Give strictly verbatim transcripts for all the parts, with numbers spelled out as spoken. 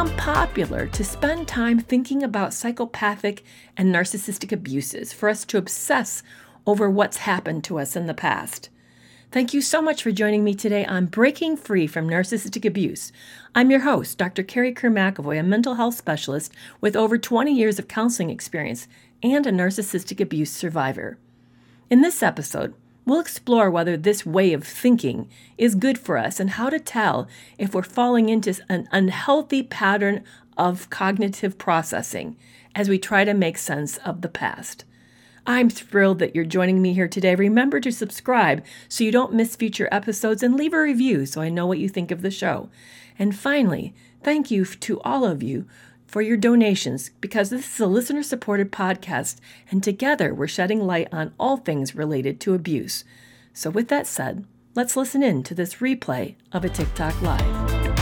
become popular to spend time thinking about psychopathic and narcissistic abuses, for us to obsess over what's happened to us in the past. Thank you so much for joining me today on Breaking Free from Narcissistic Abuse. I'm your host, Doctor Carrie Kerr-McEvoy, a mental health specialist with over twenty years of counseling experience and a narcissistic abuse survivor. In this episode, we'll explore whether this way of thinking is good for us and how to tell if we're falling into an unhealthy pattern of cognitive processing as we try to make sense of the past. I'm thrilled that you're joining me here today. Remember to subscribe so you don't miss future episodes, and leave a review so I know what you think of the show. And finally, thank you to all of you for your donations, because this is a listener-supported podcast, and together we're shedding light on all things related to abuse. So with that said, let's listen in to this replay of a TikTok Live.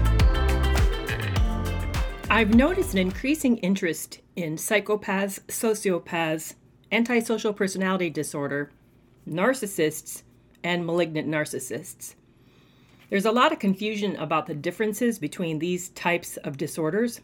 I've noticed an increasing interest in psychopaths, sociopaths, antisocial personality disorder, narcissists, and malignant narcissists. There's a lot of confusion about the differences between these types of disorders,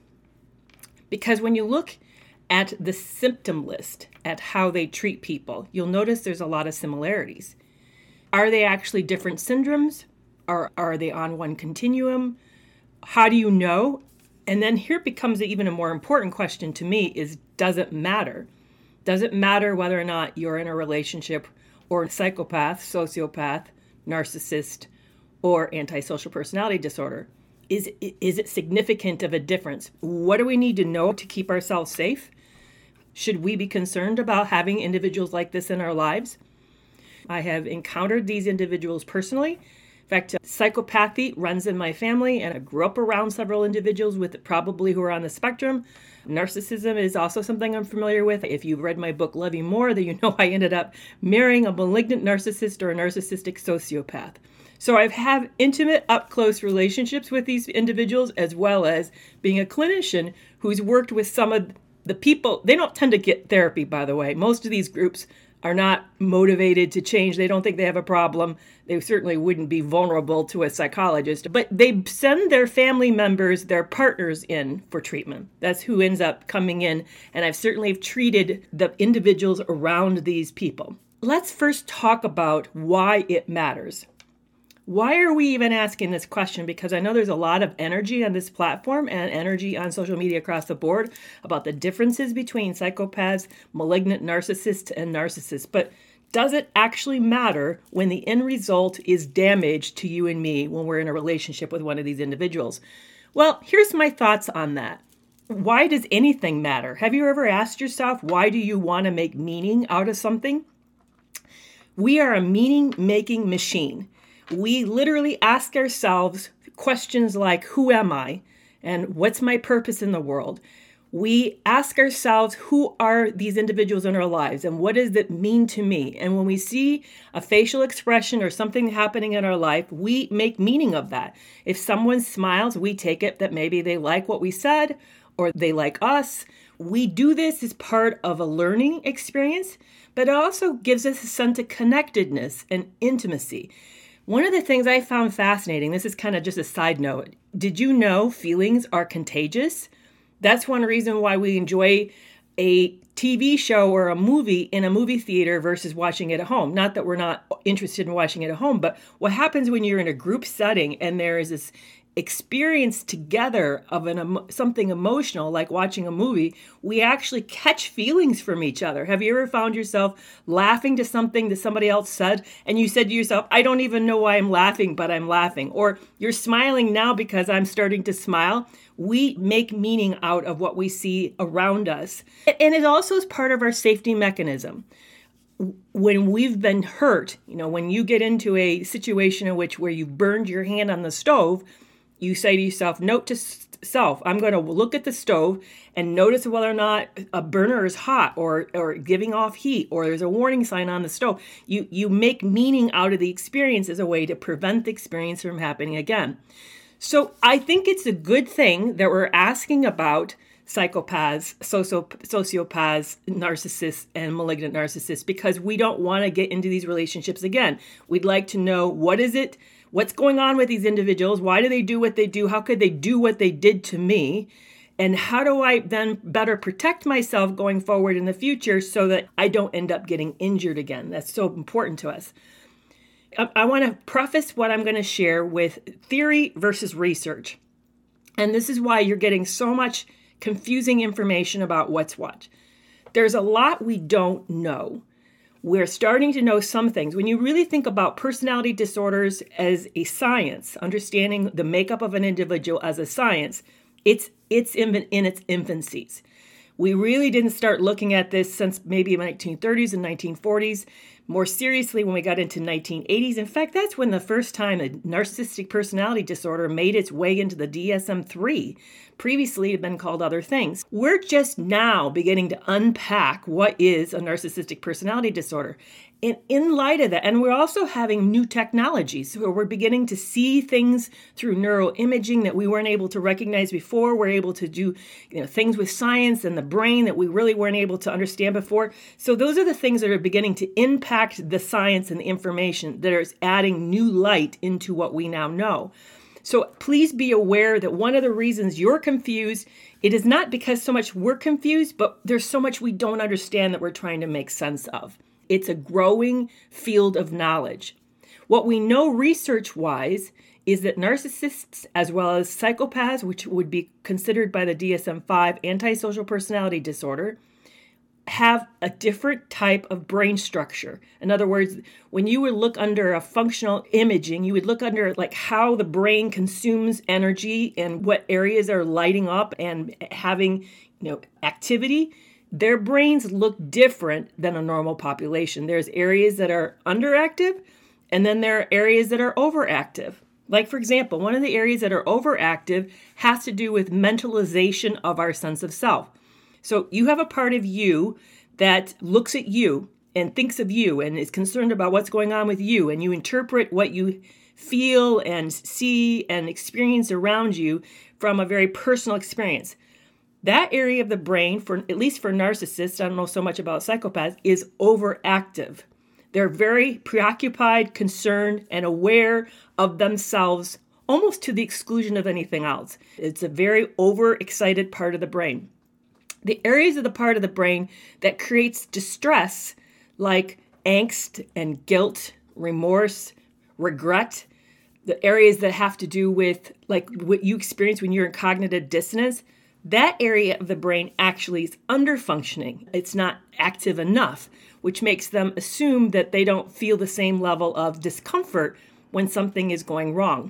because when you look at the symptom list, at how they treat people, you'll notice there's a lot of similarities. Are they actually different syndromes? Or are they on one continuum? How do you know? And then here becomes even a more important question to me is, does it matter? Does it matter whether or not you're in a relationship or a psychopath, sociopath, narcissist, or antisocial personality disorder? Is, is it significant of a difference? What do we need to know to keep ourselves safe? Should we be concerned about having individuals like this in our lives? I have encountered these individuals personally. In fact, psychopathy runs in my family, and I grew up around several individuals with probably who are on the spectrum. Narcissism is also something I'm familiar with. If you've read my book, Love You More, then you know I ended up marrying a malignant narcissist or a narcissistic sociopath. So I've had intimate, up-close relationships with these individuals, as well as being a clinician who's worked with some of the people. They don't tend to get therapy, by the way. Most of these groups are not motivated to change. They don't think they have a problem. They certainly wouldn't be vulnerable to a psychologist, but they send their family members, their partners in for treatment. That's who ends up coming in. And I've certainly treated the individuals around these people. Let's first talk about why it matters. Why are we even asking this question? Because I know there's a lot of energy on this platform and energy on social media across the board about the differences between psychopaths, malignant narcissists, and narcissists. But does it actually matter when the end result is damage to you and me when we're in a relationship with one of these individuals? Well, here's my thoughts on that. Why does anything matter? Have you ever asked yourself, why do you want to make meaning out of something? We are a meaning-making machine. We literally ask ourselves questions like, who am I? And what's my purpose in the world? We ask ourselves, who are these individuals in our lives? And what does it mean to me? And when we see a facial expression or something happening in our life, we make meaning of that. If someone smiles, we take it that maybe they like what we said or they like us. We do this as part of a learning experience, but it also gives us a sense of connectedness and intimacy. One of the things I found fascinating, this is kind of just a side note, did you know feelings are contagious? That's one reason why we enjoy a T V show or a movie in a movie theater versus watching it at home. Not that we're not interested in watching it at home, but what happens when you're in a group setting and there is this experience together of an something emotional, like watching a movie, we actually catch feelings from each other. Have you ever found yourself laughing to something that somebody else said, and you said to yourself, I don't even know why I'm laughing, but I'm laughing? Or you're smiling now because I'm starting to smile. We make meaning out of what we see around us. And it also is part of our safety mechanism. When we've been hurt, you know, when you get into a situation in which where you've burned your hand on the stove, you say to yourself, note to self, I'm going to look at the stove and notice whether or not a burner is hot or or giving off heat or there's a warning sign on the stove. You, you make meaning out of the experience as a way to prevent the experience from happening again. So I think it's a good thing that we're asking about psychopaths, socio- sociopaths, narcissists, and malignant narcissists, because we don't want to get into these relationships again. We'd like to know, what is it? what's going on with these individuals? Why do they do what they do? How could they do what they did to me? And how do I then better protect myself going forward in the future so that I don't end up getting injured again? That's so important to us. I, I want to preface what I'm going to share with theory versus research. And this is why you're getting so much confusing information about what's what. There's a lot we don't know. We're starting to know some things. When you really think about personality disorders as a science, understanding the makeup of an individual as a science, it's it's in, in its infancies. We really didn't start looking at this since maybe the nineteen thirties and nineteen forties, more seriously when we got into nineteen eighties. In fact, that's when the first time a narcissistic personality disorder made its way into the D S M three. Previously, it had been called other things. We're just now beginning to unpack what is a narcissistic personality disorder. And in light of that, and we're also having new technologies where we're beginning to see things through neuroimaging that we weren't able to recognize before. We're able to do, you know, things with science and the brain that we really weren't able to understand before. So those are the things that are beginning to impact the science and the information that are adding new light into what we now know. So please be aware that one of the reasons you're confused, it is not because so much we're confused, but there's so much we don't understand that we're trying to make sense of. It's a growing field of knowledge. What we know research-wise is that narcissists, as well as psychopaths, which would be considered by the D S M five antisocial personality disorder, have a different type of brain structure. In other words, when you would look under a functional imaging, you would look under like how the brain consumes energy and what areas are lighting up and having, you know, activity. Their brains look different than a normal population. There's areas that are underactive, and then there are areas that are overactive. Like, for example, one of the areas that are overactive has to do with mentalization of our sense of self. So you have a part of you that looks at you and thinks of you and is concerned about what's going on with you, and you interpret what you feel and see and experience around you from a very personal experience. That area of the brain, for at least for narcissists, I don't know so much about psychopaths, is overactive. They're very preoccupied, concerned, and aware of themselves almost to the exclusion of anything else. It's a very overexcited part of the brain. The areas of the part of the brain that creates distress, like angst and guilt, remorse, regret, the areas that have to do with like what you experience when you're in cognitive dissonance, that area of the brain actually is underfunctioning. It's not active enough, which makes them assume that they don't feel the same level of discomfort when something is going wrong.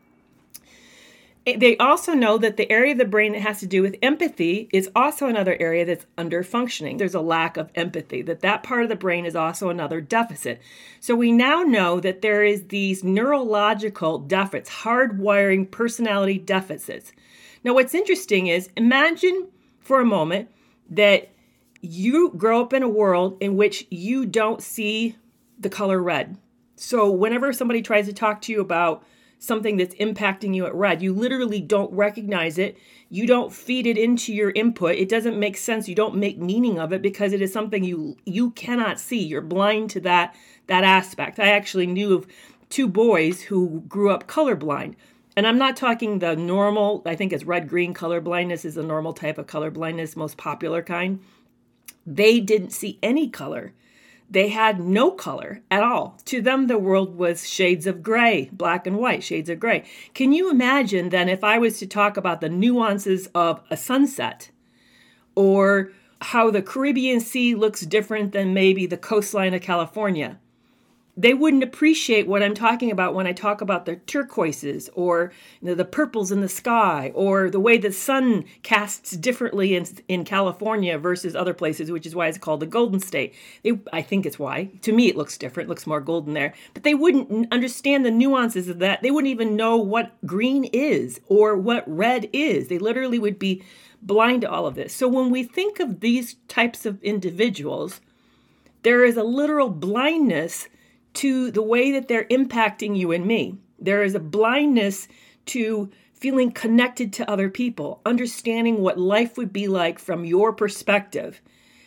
They also know that the area of the brain that has to do with empathy is also another area that's underfunctioning. There's a lack of empathy, that that part of the brain is also another deficit. So we now know that there is these neurological deficits, hardwiring personality deficits. Now, what's interesting is, imagine for a moment that you grow up in a world in which you don't see the color red. So whenever somebody tries to talk to you about something that's impacting you at red, you literally don't recognize it. You don't feed it into your input. It doesn't make sense. You don't make meaning of it because it is something you you cannot see. You're blind to that, that aspect. I actually knew of two boys who grew up colorblind. And I'm not talking the normal, I think it's red-green color blindness is the normal type of color blindness, most popular kind. They didn't see any color. They had no color at all. To them, the world was shades of gray, black and white, shades of gray. Can you imagine then if I was to talk about the nuances of a sunset or how the Caribbean Sea looks different than maybe the coastline of California? They wouldn't appreciate what I'm talking about when I talk about the turquoises or, you know, the purples in the sky or the way the sun casts differently in, in California versus other places, which is why it's called the Golden State. They, I think it's why. To me, it looks different. It looks more golden there. But they wouldn't understand the nuances of that. They wouldn't even know what green is or what red is. They literally would be blind to all of this. So when we think of these types of individuals, there is a literal blindness to the way that they're impacting you and me. There is a blindness to feeling connected to other people, understanding what life would be like from your perspective.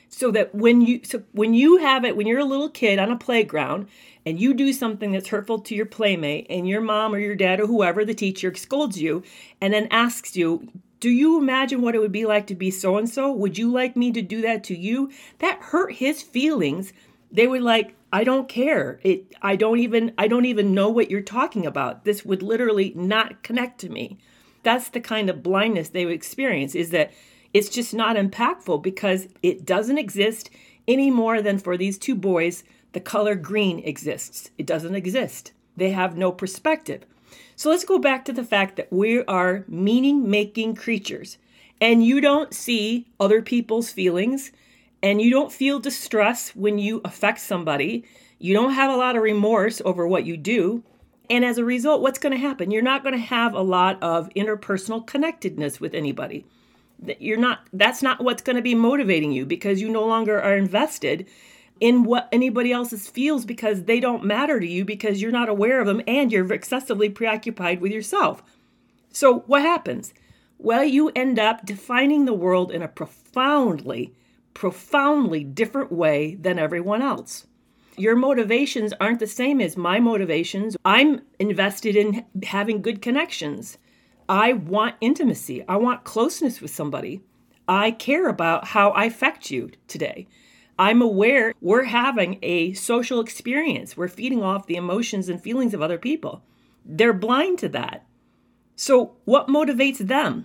So that when you so when you have it, when you're a little kid on a playground and you do something that's hurtful to your playmate and your mom or your dad or whoever, the teacher, scolds you and then asks you, do you imagine what it would be like to be so-and-so? Would you like me to do that to you? That hurt his feelings. They were like, I don't care. It I don't even I don't even know what you're talking about. This would literally not connect to me. That's the kind of blindness they would experience, is that it's just not impactful because it doesn't exist any more than for these two boys, the color green exists. It doesn't exist. They have no perspective. So let's go back to the fact that we are meaning-making creatures, and you don't see other people's feelings, and you don't feel distress when you affect somebody. You don't have a lot of remorse over what you do. And as a result, what's going to happen? You're not going to have a lot of interpersonal connectedness with anybody. That you're not, that's not what's going to be motivating you, because you no longer are invested in what anybody else's feels, because they don't matter to you, because you're not aware of them and you're excessively preoccupied with yourself. So what happens? Well, you end up defining the world in a profoundly, profoundly different way than everyone else. Your motivations aren't the same as my motivations. I'm invested in having good connections. I want intimacy. I want closeness with somebody. I care about how I affect you today. I'm aware we're having a social experience. We're feeding off the emotions and feelings of other people. They're blind to that. So what motivates them?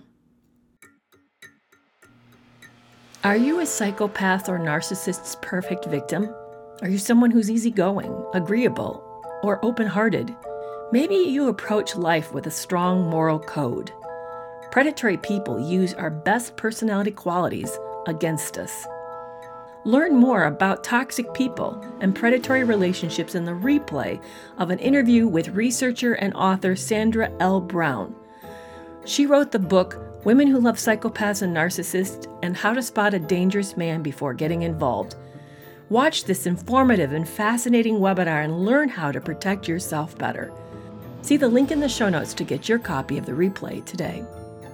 Are you a psychopath or narcissist's perfect victim? Are you someone who's easygoing, agreeable, or open-hearted? Maybe you approach life with a strong moral code. Predatory people use our best personality qualities against us. Learn more about toxic people and predatory relationships in the replay of an interview with researcher and author Sandra L. Brown. She wrote the book Women Who Love Psychopaths and Narcissists and How to Spot a Dangerous Man Before Getting Involved. Watch this informative and fascinating webinar and learn how to protect yourself better. See the link in the show notes to get your copy of the replay today.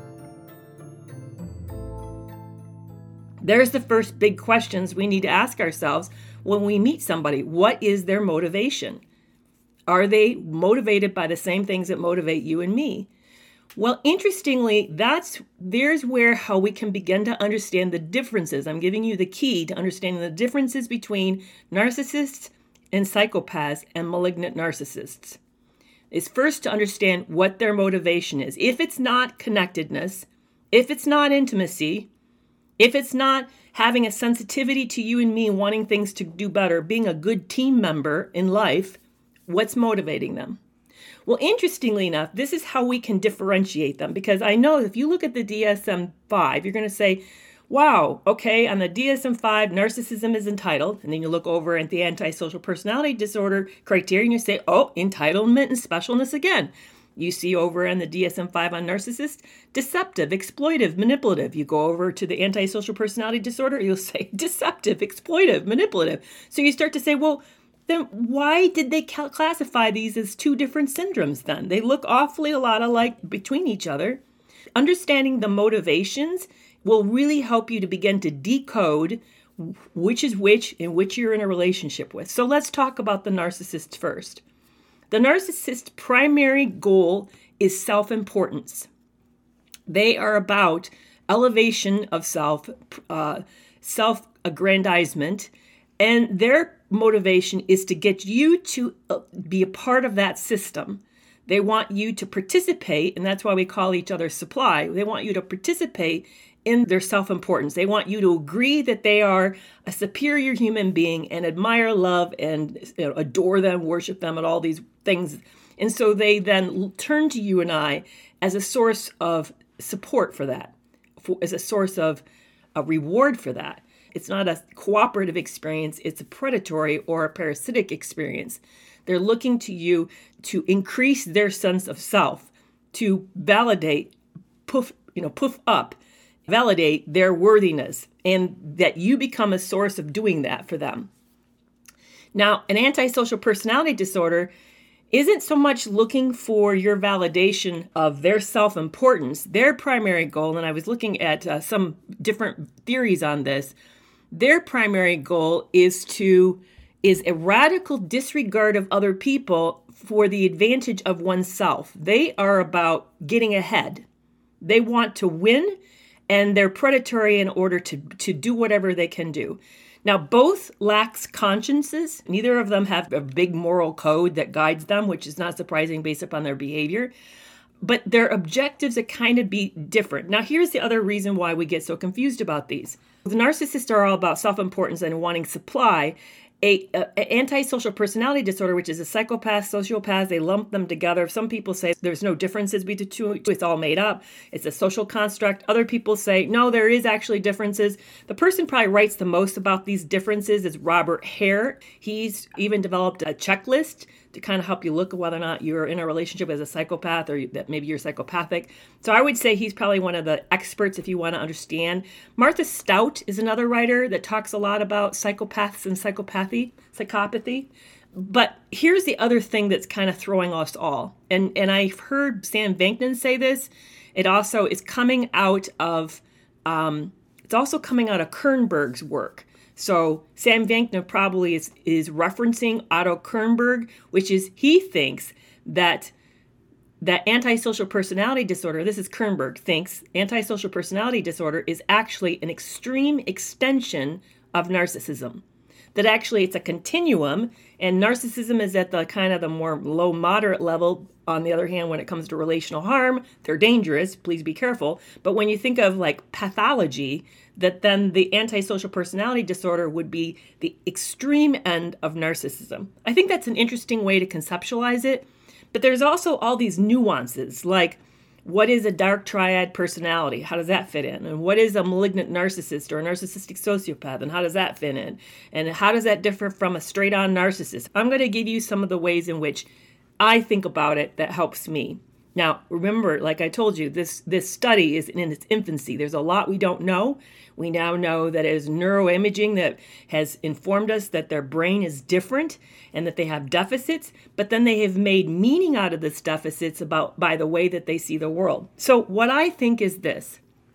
There's the first big questions we need to ask ourselves when we meet somebody. What is their motivation? Are they motivated by the same things that motivate you and me? Well, interestingly, that's there's where how we can begin to understand the differences. I'm giving you the key to understanding the differences between narcissists and psychopaths and malignant narcissists. Is first to understand what their motivation is. If it's not connectedness, if it's not intimacy, if it's not having a sensitivity to you and me, wanting things to do better, being a good team member in life, what's motivating them? Well, interestingly enough, this is how we can differentiate them, because I know if you look at the D S M five, you're going to say, wow, okay, on the D S M five, narcissism is entitled. And then you look over at the antisocial personality disorder criteria and you say, oh, entitlement and specialness again. You see over on the D S M five on narcissist, deceptive, exploitive, manipulative. You go over to the antisocial personality disorder, you'll say deceptive, exploitive, manipulative. So you start to say, well, then why did they cal- classify these as two different syndromes then? They look awfully a lot alike between each other. Understanding the motivations will really help you to begin to decode which is which and which you're in a relationship with. So let's talk about the narcissist first. The narcissist's primary goal is self-importance. They are about elevation of self, uh, self-aggrandizement, and their motivation is to get you to be a part of that system. They want you to participate, and that's why we call each other supply. They want you to participate in their self-importance. They want you to agree that they are a superior human being and admire, love, and you know, adore them, worship them, and all these things. And so they then turn to you and I as a source of support for that, for, as a source of a reward for that. It's not a cooperative experience, it's a predatory or a parasitic experience. They're looking to you to increase their sense of self, to validate, poof, you know, poof up, validate their worthiness, and that you become a source of doing that for them. Now, an antisocial personality disorder isn't so much looking for your validation of their self-importance. Their primary goal, and I was looking at uh, some different theories on this, Their primary goal is to is a radical disregard of other people for the advantage of oneself. They are about getting ahead. They want to win, and they're predatory in order to, to do whatever they can do. Now, both lacks consciences. Neither of them have a big moral code that guides them, which is not surprising based upon their behavior. But their objectives are kind of be different. Now, here's the other reason why we get so confused about these. The narcissists are all about self-importance and wanting supply. A, a, a antisocial personality disorder, which is a psychopath, sociopath, they lump them together. Some people say there's no differences between the two. It's all made up. It's a social construct. Other people say, no, there is actually differences. The person probably writes the most about these differences is Robert Hare. He's even developed a checklist to kind of help you look at whether or not you're in a relationship as a psychopath or that maybe you're psychopathic. So I would say he's probably one of the experts if you want to understand. Martha Stout is another writer that talks a lot about psychopaths and psychopathy, psychopathy. But here's the other thing that's kind of throwing us all. And, and I've heard Sam Bankman say this. It also is coming out of, um, it's also coming out of Kernberg's work. So Sam Bankman probably is, is referencing Otto Kernberg, which is he thinks that that antisocial personality disorder, this is Kernberg, thinks antisocial personality disorder is actually an extreme extension of narcissism. That actually it's a continuum, and narcissism is at the kind of the more low moderate level. On the other hand, when it comes to relational harm, they're dangerous. Please be careful. But when you think of like pathology, that then the antisocial personality disorder would be the extreme end of narcissism. I think that's an interesting way to conceptualize it. But there's also all these nuances, like what is a dark triad personality? How does that fit in? And what is a malignant narcissist or a narcissistic sociopath? And how does that fit in? And how does that differ from a straight-on narcissist? I'm going to give you some of the ways in which I think about it that helps me. Now, remember, like I told you, this, this study is in its infancy. There's a lot we don't know. We now know that it is neuroimaging that has informed us that their brain is different and that they have deficits, but then they have made meaning out of this deficits about by the way that they see the world. So what I think is this.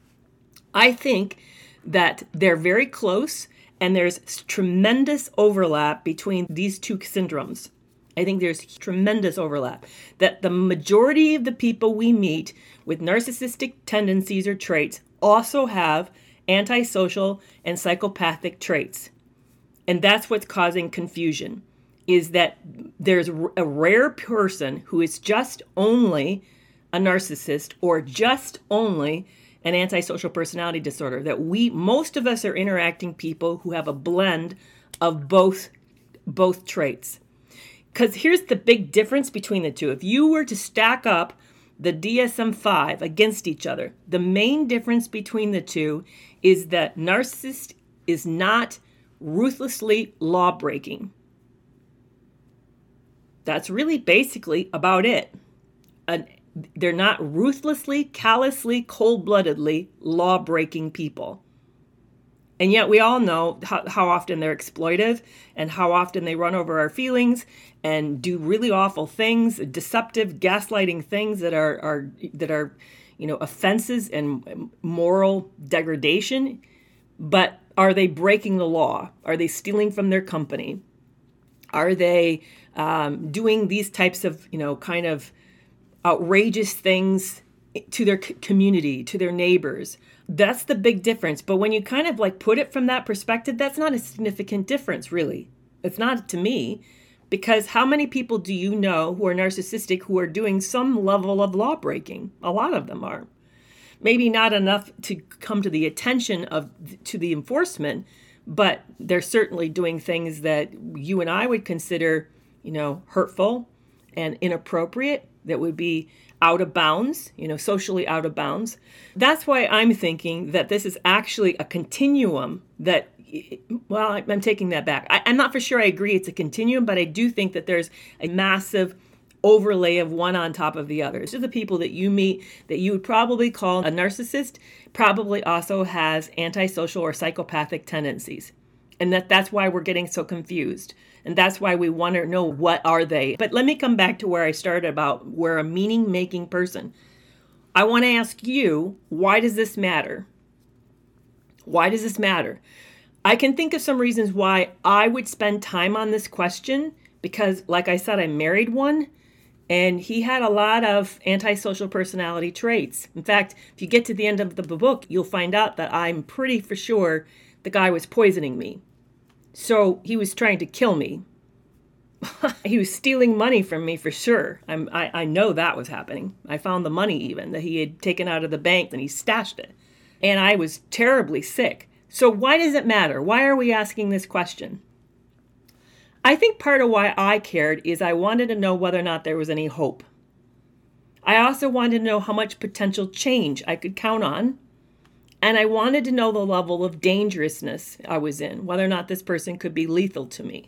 I think that they're very close and there's tremendous overlap between these two syndromes. I think there's tremendous overlap, that the majority of the people we meet with narcissistic tendencies or traits also have antisocial and psychopathic traits. And that's what's causing confusion, is that there's a rare person who is just only a narcissist or just only an antisocial personality disorder, that we, most of us are interacting people who have a blend of both, both traits. Because here's the big difference between the two. If you were to stack up the D S M five against each other, the main difference between the two is that narcissist is not ruthlessly law-breaking. That's really basically about it. And they're not ruthlessly, callously, cold-bloodedly law-breaking people. And yet we all know how, how often they're exploitive and how often they run over our feelings and do really awful things, deceptive, gaslighting things that are, are that are, you know, offenses and moral degradation. But are they breaking the law? Are they stealing from their company? Are they um, doing these types of, you know, kind of outrageous things to their c- community, to their neighbors? That's the big difference. But when you kind of like put it from that perspective, that's not a significant difference, really. It's not to me, because how many people do you know who are narcissistic who are doing some level of law breaking? A lot of them are. Maybe not enough to come to the attention of to the enforcement, but they're certainly doing things that you and I would consider, you know, hurtful and inappropriate, that would be out of bounds, you know, socially out of bounds. That's why I'm thinking that this is actually a continuum that, well, I'm taking that back. I, I'm not for sure I agree it's a continuum, but I do think that there's a massive overlay of one on top of the other. So the people that you meet that you would probably call a narcissist probably also has antisocial or psychopathic tendencies. And that that's why we're getting so confused. And that's why we want to know, what are they? But let me come back to where I started about we're a meaning-making person. I want to ask you, why does this matter? Why does this matter? I can think of some reasons why I would spend time on this question because, like I said, I married one and he had a lot of antisocial personality traits. In fact, if you get to the end of the book, you'll find out that I'm pretty for sure the guy was poisoning me. So he was trying to kill me. He was stealing money from me for sure. I'm, I, I know that was happening. I found the money even that he had taken out of the bank and he stashed it. And I was terribly sick. So why does it matter? Why are we asking this question? I think part of why I cared is I wanted to know whether or not there was any hope. I also wanted to know how much potential change I could count on. And I wanted to know the level of dangerousness I was in, whether or not this person could be lethal to me.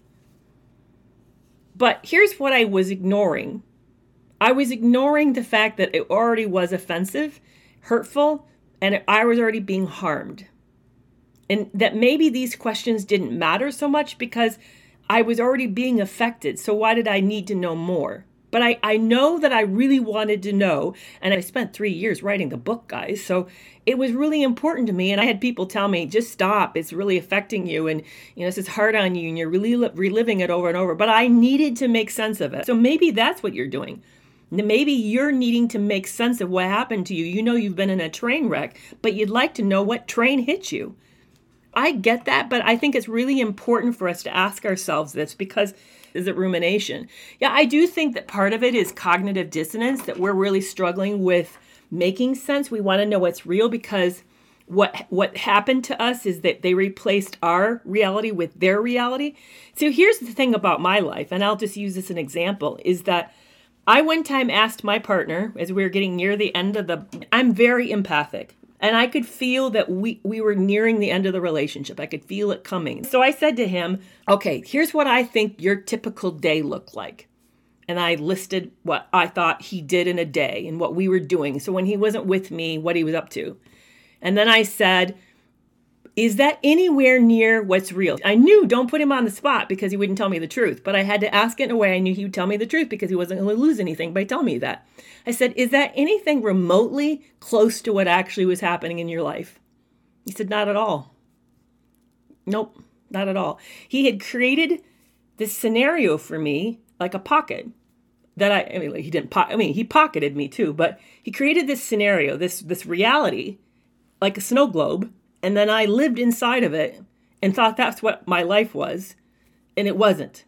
But here's what I was ignoring. I was ignoring the fact that it already was offensive, hurtful, and I was already being harmed. And that maybe these questions didn't matter so much because I was already being affected. So why did I need to know more? But I, I know that I really wanted to know. And I spent three years writing the book, guys. So it was really important to me. And I had people tell me, just stop. It's really affecting you. And, you know, this is hard on you and you're really reliving it over and over. But I needed to make sense of it. So maybe that's what you're doing. Maybe you're needing to make sense of what happened to you. You know, you've been in a train wreck, but you'd like to know what train hit you. I get that, but I think it's really important for us to ask ourselves this because is it rumination? Yeah, I do think that part of it is cognitive dissonance, that we're really struggling with making sense. We want to know what's real because what what happened to us is that they replaced our reality with their reality. So here's the thing about my life, and I'll just use this as an example, is that I one time asked my partner, as we were getting near the end of the, I'm very empathic. And I could feel that we, we were nearing the end of the relationship. I could feel it coming. So I said to him, okay, here's what I think your typical day looked like. And I listed what I thought he did in a day and what we were doing. So when he wasn't with me, what he was up to. And then I said, is that anywhere near what's real? I knew, don't put him on the spot because he wouldn't tell me the truth. But I had to ask it in a way I knew he would tell me the truth because he wasn't going to lose anything by telling me that. I said, is that anything remotely close to what actually was happening in your life? He said, not at all. Nope, not at all. He had created this scenario for me, like a pocket, that I, I mean, he didn't, po- I mean, he pocketed me too, but he created this scenario, this, this reality, like a snow globe. And then I lived inside of it and thought that's what my life was. And it wasn't.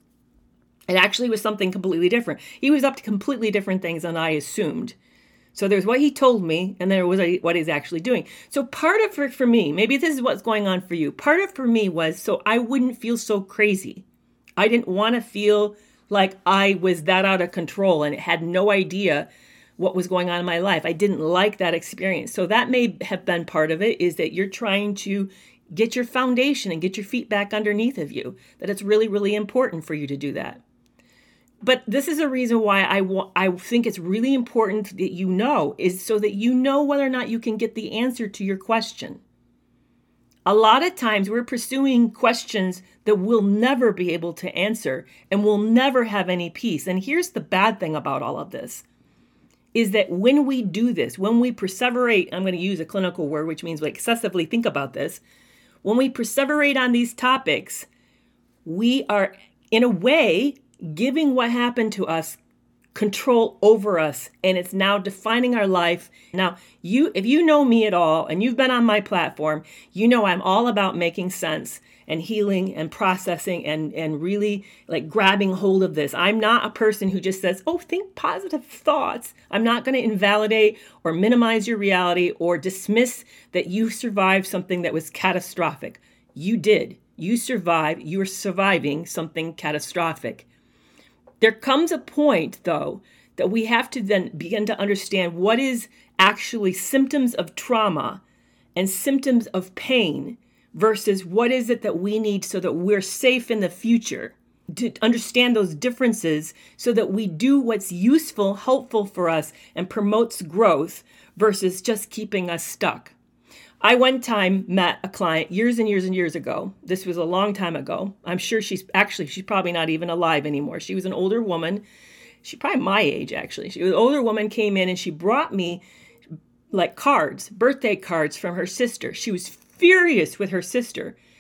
It actually was something completely different. He was up to completely different things than I assumed. So there's what he told me, and there was what he's actually doing. So part of it for me, maybe this is what's going on for you. Part of it for me was so I wouldn't feel so crazy. I didn't want to feel like I was that out of control and had no idea what was going on in my life. I didn't like that experience. So that may have been part of it, is that you're trying to get your foundation and get your feet back underneath of you, that it's really, really important for you to do that. But this is a reason why I, wa- I think it's really important that you know, is so that you know whether or not you can get the answer to your question. A lot of times we're pursuing questions that we'll never be able to answer and we'll never have any peace. And here's the bad thing about all of this, is that when we do this, when we perseverate, I'm going to use a clinical word, which means we excessively think about this. When we perseverate on these topics, we are, in a way, giving what happened to us control over us, and it's now defining our life. Now, you, if you know me at all, and you've been on my platform, you know I'm all about making sense and healing and processing and, and really like grabbing hold of this. I'm not a person who just says, oh, think positive thoughts. I'm not going to invalidate or minimize your reality or dismiss that you survived something that was catastrophic. You did. You survived. You're surviving something catastrophic. There comes a point, though, that we have to then begin to understand what is actually symptoms of trauma and symptoms of pain versus what is it that we need so that we're safe in the future. To understand those differences so that we do what's useful, helpful for us, and promotes growth versus just keeping us stuck. I one time met a client years and years and years ago. This was a long time ago. I'm sure she's actually, she's probably not even alive anymore. She was an older woman. She's probably my age, actually. She was an older woman, came in and she brought me like cards, birthday cards from her sister. She was furious with her sister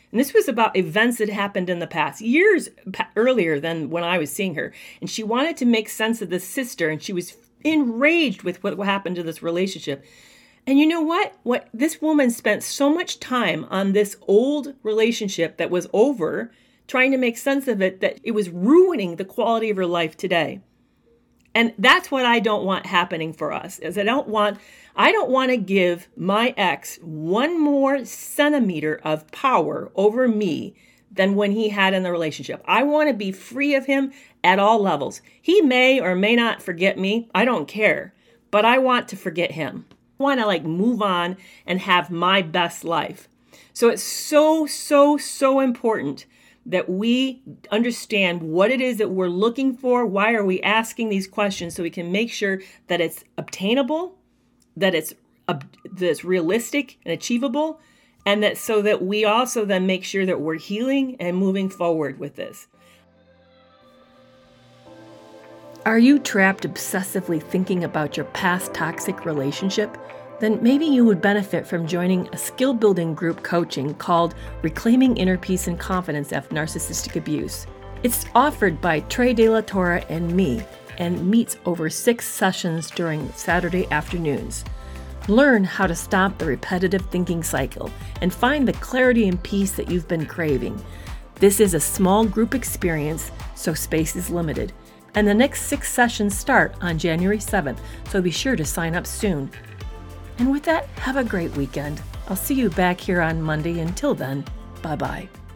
And this was about events that happened in the past, years earlier than when I was seeing her. And she wanted to make sense of this sister, and she was enraged with what happened to this relationship. And you know what? What this woman spent so much time on this old relationship that was over, trying to make sense of it, that it was ruining the quality of her life today. And that's what I don't want happening for us, is I don't want, I don't want to give my ex one more centimeter of power over me than when he had in the relationship. I want to be free of him at all levels. He may or may not forget me. I don't care, but I want to forget him. I want to like move on and have my best life. So it's so, so, so important that we understand what it is that we're looking for. Why are we asking these questions? So we can make sure that it's obtainable, that it's, uh, that it's realistic and achievable, and that so that we also then make sure that we're healing and moving forward with this. Are you trapped obsessively thinking about your past toxic relationship? Then maybe you would benefit from joining a skill-building group coaching called Reclaiming Inner Peace and Confidence After Narcissistic Abuse. It's offered by Trey De La Torre and me, and meets over six sessions during Saturday afternoons. Learn how to stop the repetitive thinking cycle and find the clarity and peace that you've been craving. This is a small group experience, so space is limited. And the next six sessions start on January seventh, so be sure to sign up soon. And with that, have a great weekend. I'll see you back here on Monday. Until then, bye-bye.